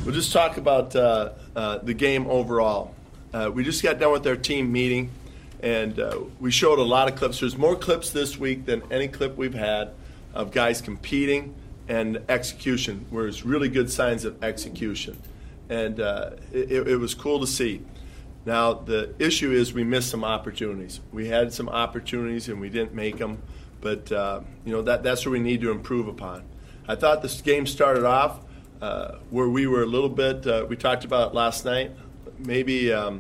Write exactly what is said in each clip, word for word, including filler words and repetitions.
We'll just talk about uh, uh, the game overall. Uh, we just got done with our team meeting, and uh, we showed a lot of clips. There's more clips this week than any clip we've had of guys competing and execution, where it's really good signs of execution. And uh, it, it was cool to see. Now, the issue is we missed some opportunities. We had some opportunities, and we didn't make them. But, uh, you know, that, that's where we need to improve upon. I thought this game started off uh, where we were a little bit, uh, we talked about it last night, maybe um,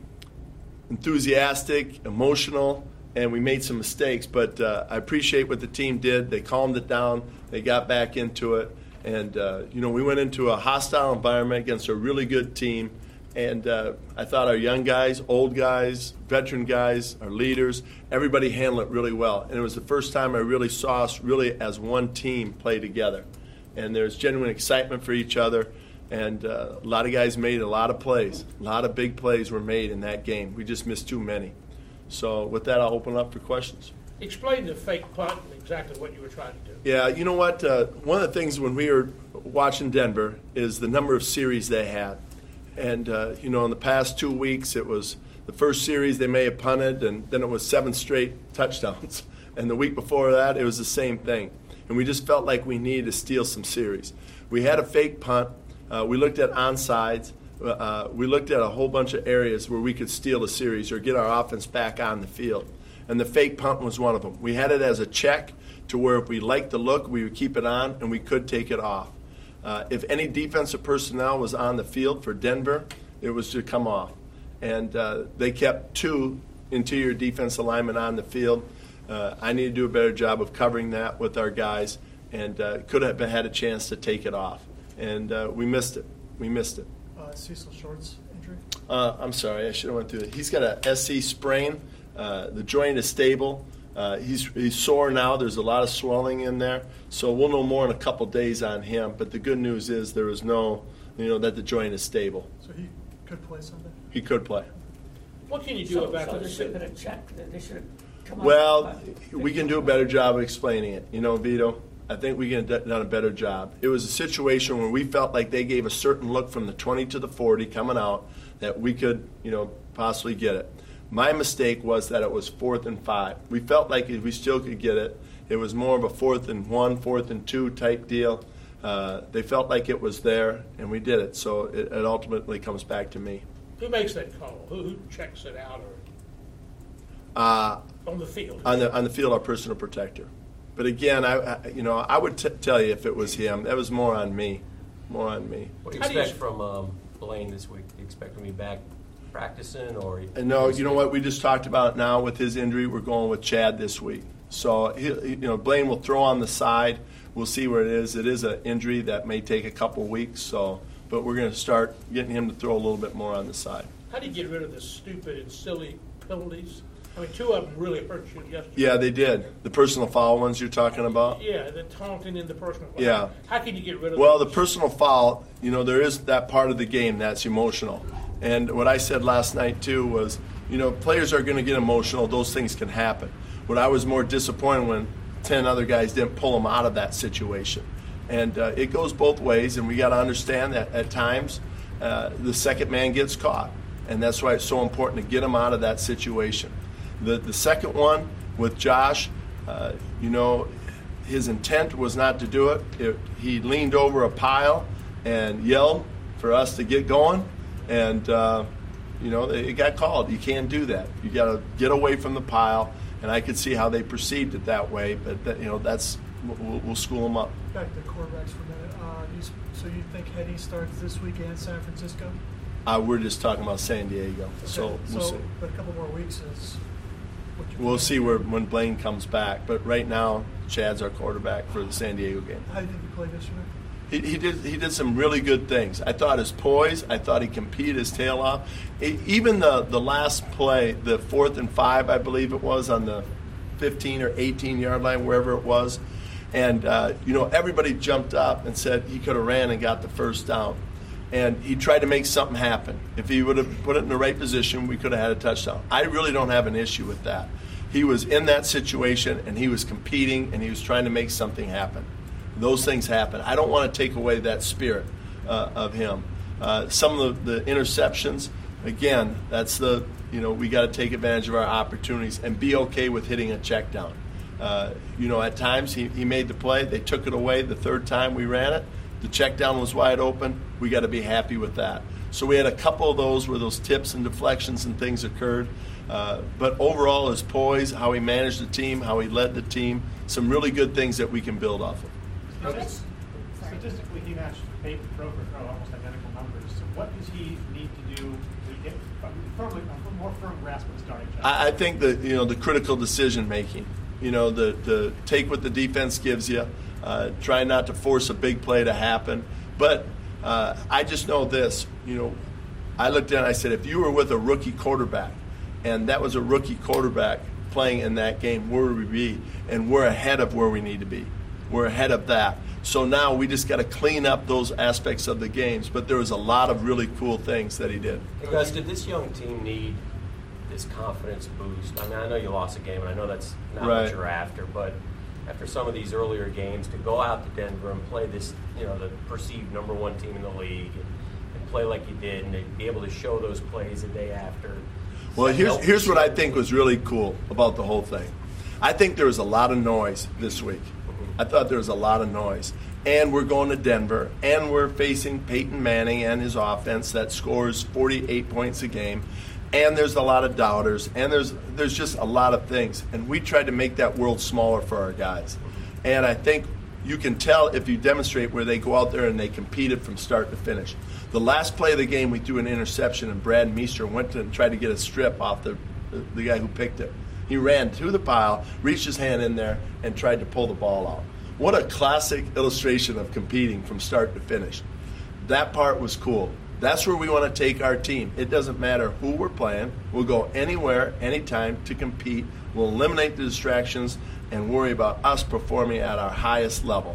enthusiastic, emotional, and we made some mistakes. But uh, I appreciate what the team did. They calmed it down. They got back into it. And, uh, you know, we went into a hostile environment against a really good team. And uh, I thought our young guys, old guys, veteran guys, our leaders, everybody handled it really well. And it was the first time I really saw us really as one team play together. And there's genuine excitement for each other. And uh, a lot of guys made a lot of plays. A lot of big plays were made in that game. We just missed too many. So with that, I'll open up for questions. Explain the fake punt and exactly what you were trying to do. Yeah, you know what? Uh, one of the things when we were watching Denver is the number of series they had. And, uh, you know, in the past two weeks, it was the first series they may have punted, and then it was seven straight touchdowns. And the week before that, it was the same thing. And we just felt like we needed to steal some series. We had a fake punt. Uh, we looked at onside. Uh, we looked at a whole bunch of areas where we could steal a series or get our offense back on the field. And the fake punt was one of them. We had it as a check to where if we liked the look, we would keep it on, and we could take it off. Uh, if any defensive personnel was on the field for Denver, it was to come off. And uh, they kept two interior defensive linemen on the field. Uh, I need to do a better job of covering that with our guys, and uh, could have been, had a chance to take it off. And uh, we missed it. We missed it. Uh, Cecil Short's injury? Uh, I'm sorry, I should have went through it. He's got a S C sprain. Uh, the joint is stable. Uh, he's, he's sore now. There's a lot of swelling in there. So we'll know more in a couple days on him. But the good news is there is no, you know, that the joint is stable. So he could play Sunday? He could play. What can you do so, about so this? they should have checked. They should have come Well, up. we can do a better job of explaining it. You know, Vito, I think we can have done a better job. It was a situation where we felt like they gave a certain look from the twenty to the forty coming out that we could, you know, possibly get it. My mistake was that it was fourth and five. We felt like we still could get it. It was more of a fourth and one, fourth and two type deal. Uh, they felt like it was there, and we did it. So it, it ultimately comes back to me. Who makes that call? Who, who checks it out or Uh, on the field? on the on the field, our personal protector. But again, I, I you know I would t- tell you if it was him, that was more on me, more on me. What do you How do you- expect from um, Blaine this week? Do you expect him to be back practicing or? And no, you know what? We just talked about now with his injury. We're going with Chad this week. So he, you know, Blaine will throw on the side. We'll see where it is. It is an injury that may take a couple weeks. So, but we're going to start getting him to throw a little bit more on the side. How do you get rid of the stupid and silly penalties? I mean, two of them really hurt you yesterday. Yeah, they did. The personal foul ones you're talking about. Yeah, the taunting and the personal foul. Yeah. How can you get rid of Well, the those? personal foul, you know, there is that part of the game that's emotional. And what I said last night, too, was, you know, players are going to get emotional. Those things can happen. What I was more disappointed when ten other guys didn't pull them out of that situation. And uh, it goes both ways, and we got to understand that at times uh, the second man gets caught. And that's why it's so important to get them out of that situation. The, the second one with Josh, uh, you know, his intent was not to do it. it. He leaned over a pile and yelled for us to get going. And, uh, you know, it got called. You can't do that. You got to get away from the pile. And I could see how they perceived it that way. But, that, you know, that's we'll, we'll school them up. Back to quarterbacks for a minute. Uh, you, so you think Hetty starts this week in San Francisco? Uh, we're just talking about San Diego. Okay. So we'll so, see. But a couple more weeks is what you We'll see where when Blaine comes back. But right now, Chad's our quarterback for the San Diego game. How do you think you played yesterday? He, he did he did some really good things. I thought his poise, I thought he competed his tail off. It, even the, the last play, the fourth and five, I believe it was, on the fifteen or eighteen-yard line, wherever it was. And, uh, you know, everybody jumped up and said he could have ran and got the first down. And he tried to make something happen. If he would have put it in the right position, we could have had a touchdown. I really don't have an issue with that. He was in that situation, and he was competing, and he was trying to make something happen. Those things happen. I don't want to take away that spirit. uh, of him. Uh, some of the, the interceptions, again, that's the, you know, we got to take advantage of our opportunities and be okay with hitting a check down. Uh, you know, at times he, he made the play, they took it away the third time we ran it. The check down was wide open. We got to be happy with that. So we had a couple of those where those tips and deflections and things occurred. Uh, but overall, his poise, how he managed the team, how he led the team, some really good things that we can build off of. Statis- Statistically, he matched Peyton Pro for throw, almost identical numbers. So what does he need to do to get firmly, a more firm grasp of the starting job? I, I think that, you know, the critical decision making, you know, the, the take what the defense gives you, uh, try not to force a big play to happen. But uh, I just know this, you know, I looked at it and I said, if you were with a rookie quarterback, and that was a rookie quarterback playing in that game, where would we be? And we're ahead of where we need to be. We're ahead of that. So now we just got to clean up those aspects of the games. But there was a lot of really cool things that he did. Hey Gus, did this young team need this confidence boost? I mean, I know you lost a game, and I know that's not Right. what you're after, but after some of these earlier games, to go out to Denver and play this, you know, the perceived number one team in the league, and, and play like you did, and to be able to show those plays the day after. Well, here's here's what I think was really cool about the whole thing. I think there was a lot of noise this week. I thought there was a lot of noise. And we're going to Denver, and we're facing Peyton Manning and his offense that scores forty-eight points a game. And there's a lot of doubters, and there's there's just a lot of things. And we tried to make that world smaller for our guys. And I think you can tell if you demonstrate where they go out there and they competed from start to finish. The last play of the game, we threw an interception, and Brad Meester went to and tried to get a strip off the, the, the guy who picked it. He ran to the pile, reached his hand in there, and tried to pull the ball out. What a classic illustration of competing from start to finish. That part was cool. That's where we want to take our team. It doesn't matter who we're playing. We'll go anywhere, anytime to compete. We'll eliminate the distractions and worry about us performing at our highest level.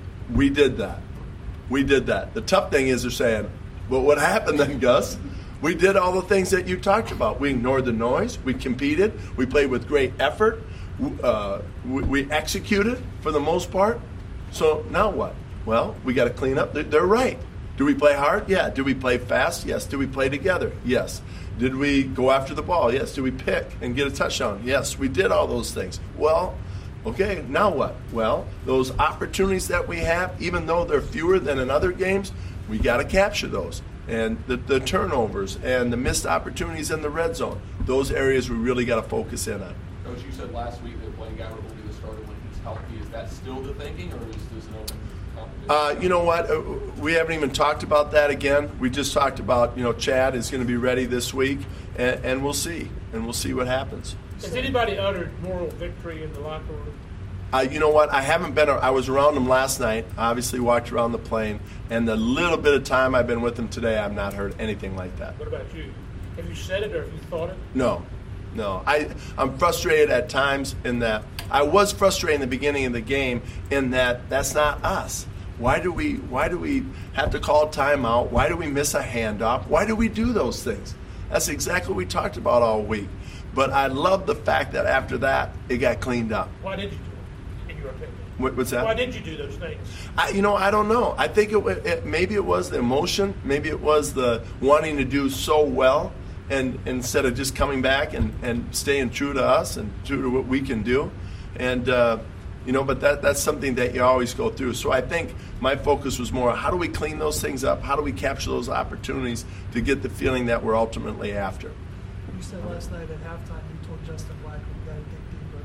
We did that. We did that. The tough thing is they're saying, well, what happened then, Gus? We did all the things that you talked about. We ignored the noise. We competed. We played with great effort. Uh, we, we executed for the most part. So now what? Well, we got to clean up. They're, they're right. Do we play hard? Yeah. Did we play fast? Yes. Did we play together? Yes. Did we go after the ball? Yes. Did we pick and get a touchdown? Yes. We did all those things. Well, okay, now what? Well, those opportunities that we have, even though they're fewer than in other games, we got to capture those. And the, the turnovers and the missed opportunities in the red zone, those areas we really got to focus in on. Coach, you said last week that Blaine Gabbert will be the starter when he's healthy. Is that still the thinking, or is this an open competition? Uh, you know what? Uh, we haven't even talked about that again. We just talked about, you know, Chad is going to be ready this week, and, and we'll see. And we'll see what happens. Has anybody uttered moral victory in the locker room? Uh, you know what? I haven't been. I was around him last night. Obviously, walked around the plane, and the little bit of time I've been with him today, I've not heard anything like that. What about you? Have you said it or have you thought it? No, no. I I'm frustrated at times in that I was frustrated in the beginning of the game in that that's not us. Why do we Why do we have to call timeout? Why do we miss a handoff? Why do we do those things? That's exactly what we talked about all week. But I love the fact that after that, it got cleaned up. Why did you do it, in your opinion? What, what's that? Why did you do those things? I, you know, I don't know. I think it, it maybe it was the emotion, maybe it was the wanting to do so well, and instead of just coming back and, and staying true to us and true to what we can do, and uh, you know. But that that's something that you always go through. So I think my focus was more: how do we clean those things up? How do we capture those opportunities to get the feeling that we're ultimately after? You said last night at halftime you told Justin Black we got to dig deeper.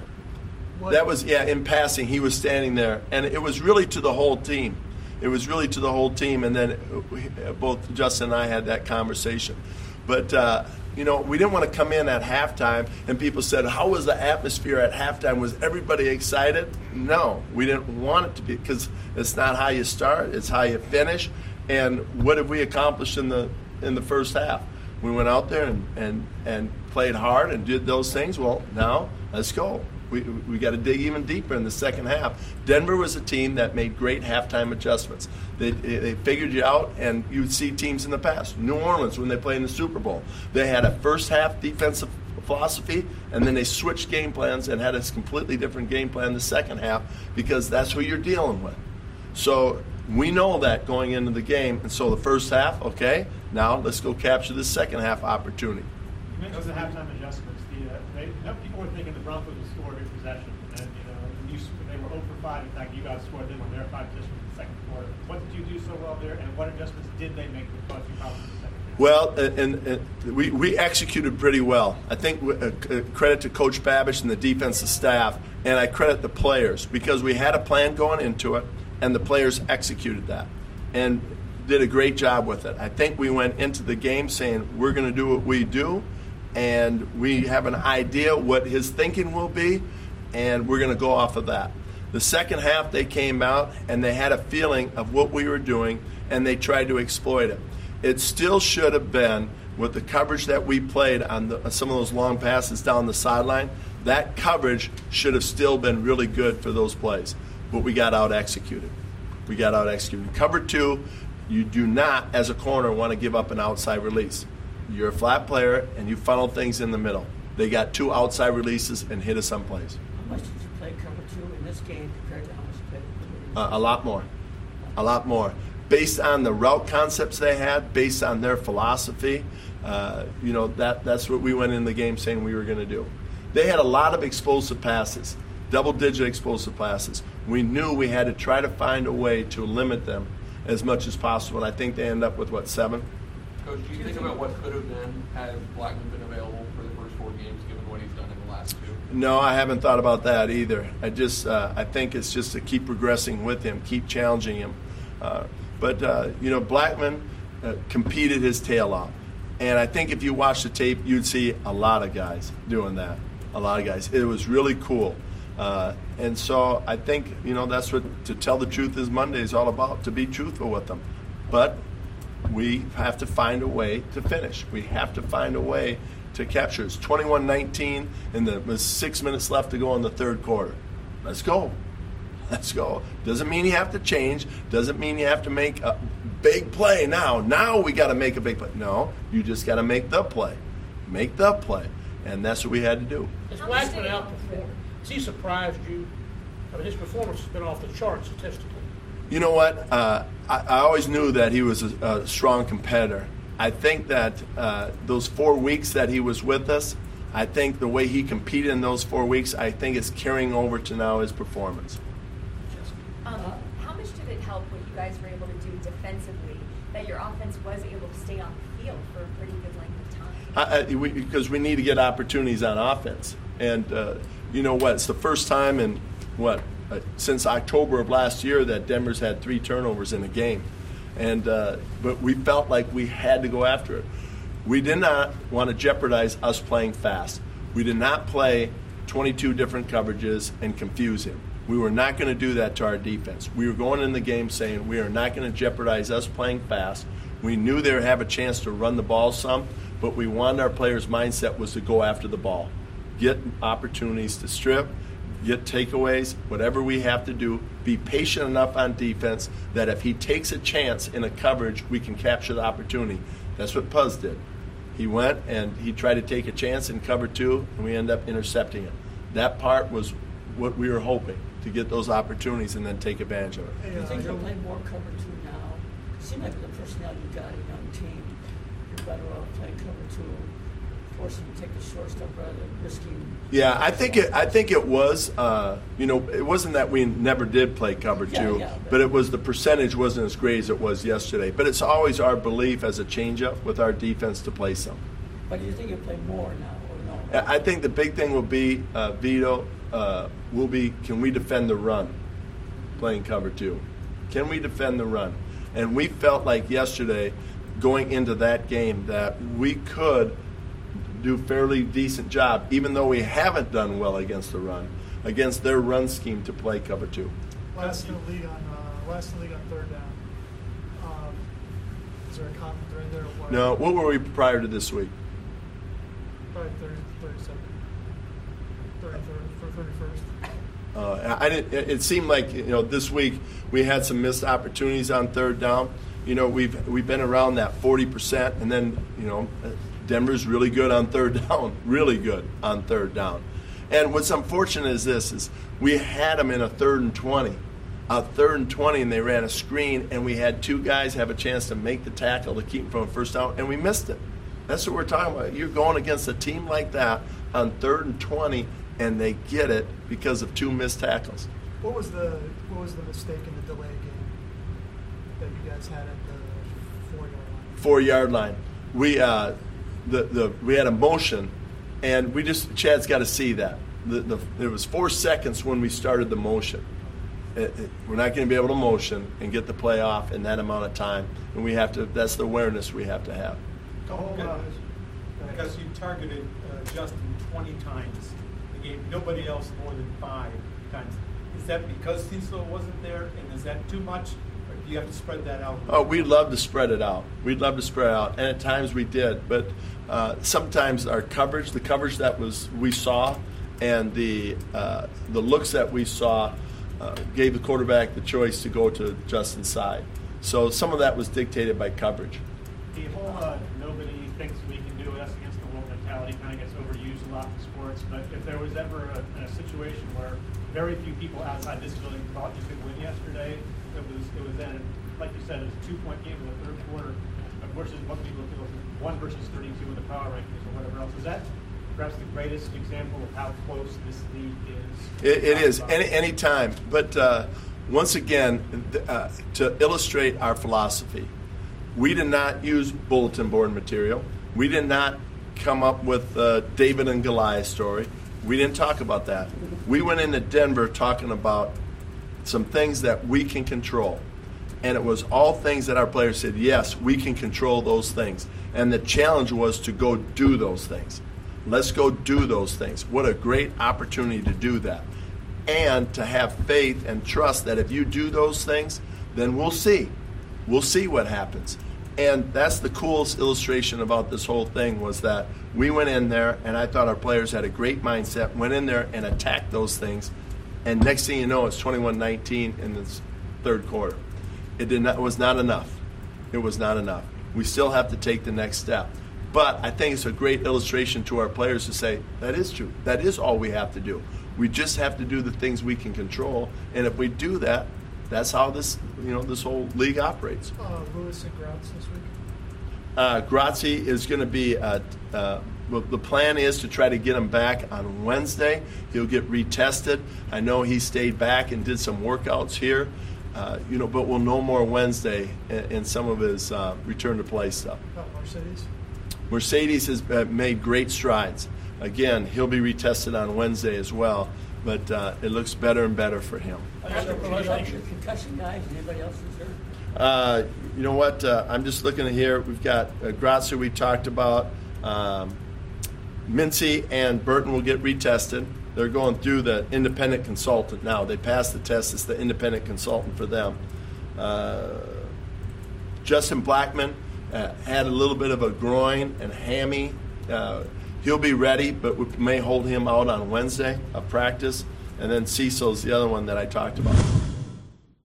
What, That was, yeah, in passing, he was standing there. And it was really to the whole team. It was really to the whole team. And then we, both Justin and I had that conversation. But, uh, you know, we didn't want to come in at halftime and people said, how was the atmosphere at halftime? Was everybody excited? No, we didn't want it to be, because it's not how you start, it's how you finish. And what have we accomplished in the in the first half? We went out there and, and, and played hard and did those things. Well, now let's go. We we got to dig even deeper in the second half. Denver was a team that made great halftime adjustments. They they figured you out, and you would see teams in the past. New Orleans, when they played in the Super Bowl, they had a first half defensive philosophy, and then they switched game plans and had a completely different game plan the second half, because that's who you're dealing with. So We know that going into the game, and so the first half, okay, now let's go capture the second half opportunity. You mentioned the halftime adjustments. The, uh, they, no, people were thinking the Broncos would score every possession, and you know you, they were zero for five. In fact, you guys scored them on their five possessions in the second quarter. What did you do so well there, and what adjustments did they make that caused you problems in the second half? Well, and, and we, we executed pretty well. I think uh, credit to Coach Babish and the defensive staff, and I credit the players because we had a plan going into it, and the players executed that and did a great job with it. I think we went into the game saying we're going to do what we do, and we have an idea what his thinking will be, and we're going to go off of that. The second half, they came out, and they had a feeling of what we were doing, and they tried to exploit it. It still should have been, with the coverage that we played on the, some of those long passes down the sideline, that coverage should have still been really good for those plays. But we got out executed. We got out executed. Cover two, you do not, as a corner, want to give up an outside release. You're a flat player, and you funnel things in the middle. They got two outside releases and hit us some plays. How much did you play cover two in this game compared to how much you played? Uh, a lot more. A lot more. Based on the route concepts they had, based on their philosophy, uh, you know, that, that's what we went in the game saying we were going to do. They had a lot of explosive passes, double-digit explosive passes. We knew we had to try to find a way to limit them as much as possible, and I think they end up with, what, seven? Coach, do you think about what could have been had Blackman been available for the first four games, given what he's done in the last two? No, I haven't thought about that either. I just, uh, I think it's just to keep progressing with him, keep challenging him. Uh, but, uh, you know, Blackman uh, competed his tail off. And I think if you watch the tape, you'd see a lot of guys doing that. A lot of guys. It was really cool. Uh, and so I think, you know, that's what To Tell the Truth is Monday is all about, to be truthful with them. But we have to find a way to finish. We have to find a way to capture. It's twenty-one nineteen, and there's six minutes left to go in the third quarter. Let's go. Let's go. Doesn't mean you have to change. Doesn't mean you have to make a big play now. Now we got to make a big play. No, you just got to make the play. Make the play. And that's what we had to do. Has Blackman outperformed? Has he surprised you? I mean, his performance has been off the charts statistically. You know what? Uh, I, I always knew that he was a, a strong competitor. I think that uh, those four weeks that he was with us, I think the way he competed in those four weeks, I think is carrying over to now his performance. Um, how much did it help what you guys were able to do defensively, that your offense was able to stay on the field for a pretty good length of time? I, I, we, because we need to get opportunities on offense. And uh, you know what? It's the first time in, what, uh, since October of last year that Denver's had three turnovers in a game. And uh, but we felt like we had to go after it. We did not want to jeopardize us playing fast. We did not play twenty-two different coverages and confuse him. We were not going to do that to our defense. We were going in the game saying we are not going to jeopardize us playing fast. We knew they would have a chance to run the ball some, but we wanted our players' mindset was to go after the ball, get opportunities to strip, get takeaways, whatever we have to do. Be patient enough on defense that if he takes a chance in a coverage, we can capture the opportunity. That's what Puz did. He went and he tried to take a chance in cover two, and we ended up intercepting it. That part was what we were hoping, to get those opportunities and then take advantage of it. Do you think you'll play more cover two now? It seems like with the personnel you got, a young team, you're better off playing cover two, forcing you to take the short stuff rather than risking. Yeah, I think it. I think it was. Uh, you know, it wasn't that we never did play cover Yeah, two, yeah, but- but it was the percentage wasn't as great as it was yesterday. But it's always our belief as a changeup with our defense to play some. But do you think you'll play more now or no? I think the big thing will be uh, Vito. Uh, will be can we defend the run? Playing cover two, can we defend the run? And we felt like yesterday, going into that game, that we could do fairly decent job, even though we haven't done well against the run, against their run scheme to play cover two. Last in the league on uh, last in the league on third down. Um, is there a comment right there? Or what? No, what were we prior to this week? Probably thirty, thirty-second, thirty-third, for thirty-first. Uh, I didn't. It seemed like you know this week we had some missed opportunities on third down. You know we've we've been around that forty percent, and then you know Denver's really good on third down, really good on third down. And what's unfortunate is this: is we had them in a third and twenty, a third and twenty, and they ran a screen, and we had two guys have a chance to make the tackle to keep them from a first down, and we missed it. That's what we're talking about. You're going against a team like that on third and twenty, and they get it because of two missed tackles. What was the what was the mistake in the delay game that you guys had at the four yard line? Four yard line. We uh, the the we had a motion, and we just Chad's got to see that. The, the it was four seconds when we started the motion. It, it, we're not going to be able to motion and get the play off in that amount of time, and we have to. That's the awareness we have to have. The whole, uh, Because you targeted uh, Justin twenty times. You gave nobody else more than five times. Is that because Cecil wasn't there, and is that too much, or do you have to spread that out? Oh, we'd love to spread it out. We'd love to spread it out, and at times we did. But uh, sometimes our coverage, the coverage that was we saw, and the uh, the looks that we saw, uh, gave the quarterback the choice to go to Justin's side. So some of that was dictated by coverage. The whole uh, nobody thinks we can do us against the world mentality kind of gets overused a lot in sports. But if there was ever a, a situation where very few people outside this building thought you could win yesterday, it was it was then, like you said, it was a two-point game in the third quarter versus what people feel one versus thirty-two in the power rankings or whatever else. Is that perhaps the greatest example of how close this league is? It, it is any any time. But uh, once again, uh, to illustrate our philosophy. We did not use bulletin board material. We did not come up with uh, David and Goliath story. We didn't talk about that. We went into Denver talking about some things that we can control. And it was all things that our players said, yes, we can control those things. And the challenge was to go do those things. Let's go do those things. What a great opportunity to do that. And to have faith and trust that if you do those things, then we'll see. We'll see what happens. And that's the coolest illustration about this whole thing was that we went in there, and I thought our players had a great mindset, went in there and attacked those things. And next thing you know, it's twenty-one nineteen in this third quarter. It did not, it was not enough. It was not enough. We still have to take the next step. But I think it's a great illustration to our players to say, that is true. That is all we have to do. We just have to do the things we can control. And if we do that, that's how this, you know, this whole league operates. Uh, Lewis and Grouts this week. Uh, Grazi is going to be. Uh, uh, well, the plan is to try to get him back on Wednesday. He'll get retested. I know he stayed back and did some workouts here, uh, you know. But we'll know more Wednesday in, in some of his uh, return to play stuff. About Mercedes. Mercedes has uh, made great strides. Again, he'll be retested on Wednesday as well. But uh, it looks better and better for him. Concussion, concussion guys, anybody else is hurt? Uh, you know what? Uh, I'm just looking at here. We've got uh, Grazia we talked about. Um, Mincy and Burton will get retested. They're going through the independent consultant now. They passed the test. It's the independent consultant for them. Uh, Justin Blackman uh, had a little bit of a groin and hammy. Uh, he'll be ready, but we may hold him out on Wednesday of practice. And then Cecil's the other one that I talked about.